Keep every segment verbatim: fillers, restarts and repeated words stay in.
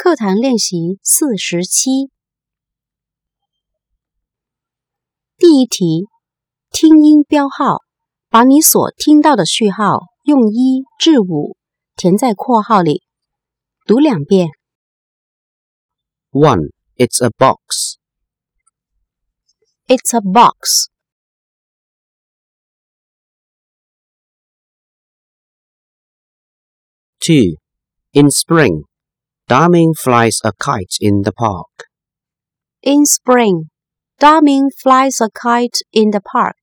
课堂练习四十七。第一题，听音标号，把你所听到的序号用一至五填在括号里，读两遍。 one. It's a box. It's a box. two. In spring, Darming flies a kite in the park. In spring, Darming flies a kite in the park.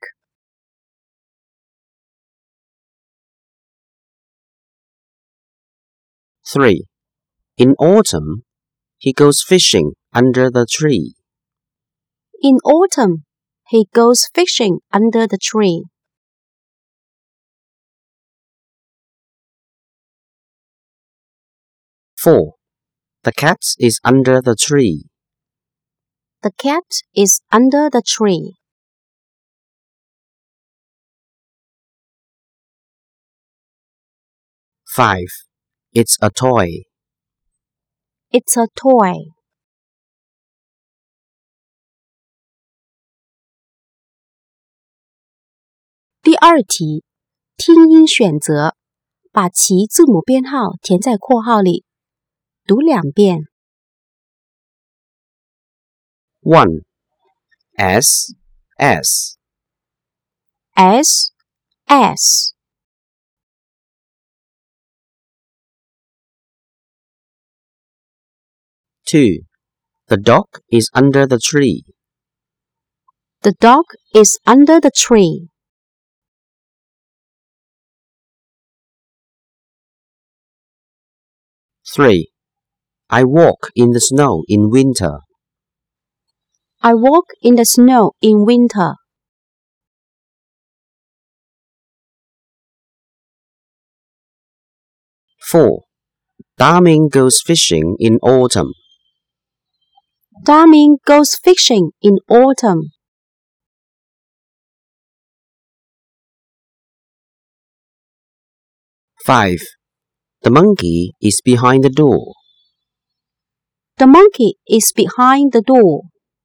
three. In autumn, he goes fishing under the tree. In autumn, he goes fishing under the tree. four. The cat is under the tree. The cat is under the tree. five. It's a toy. It's a toy. 第二题，听音选择，把其字母编号填在括号里，读两遍。 one. S, S. S, S. two. The dog is under the tree. The dog is under the tree. three. I walk in the snow in winter. I walk in the snow in winter. four. Darming goes fishing in autumn. Darming goes fishing in autumn. five. The monkey is behind the door. The monkey is behind the door.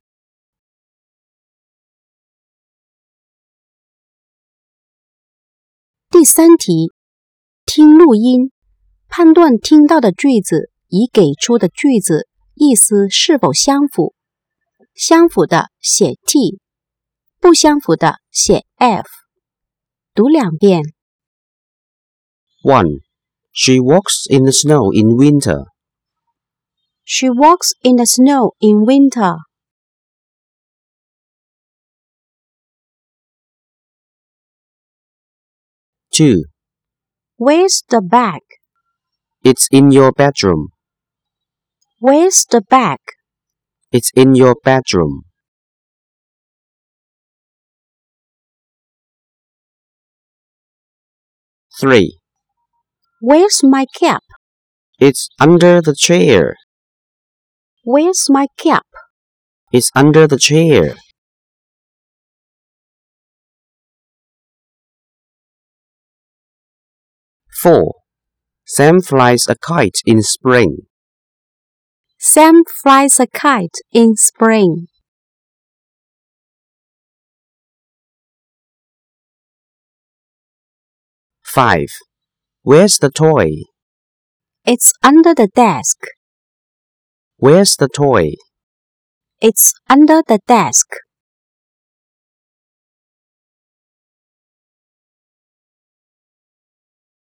第三题，听录音，判断听到的句子与给出的句子意思是否相符。相符的写 T， 不相符的写 F。读两遍。 one. She walks in the snow in winter. She walks in the snow in winter. two. Where's the bag? It's in your bedroom. Where's the bag? It's in your bedroom. three. Where's my cap? It's under the chair. Where's my cap? It's under the chair. four. Sam flies a kite in spring. Sam flies a kite in spring. five. Where's the toy? It's under the desk. Where's the toy? It's under the desk.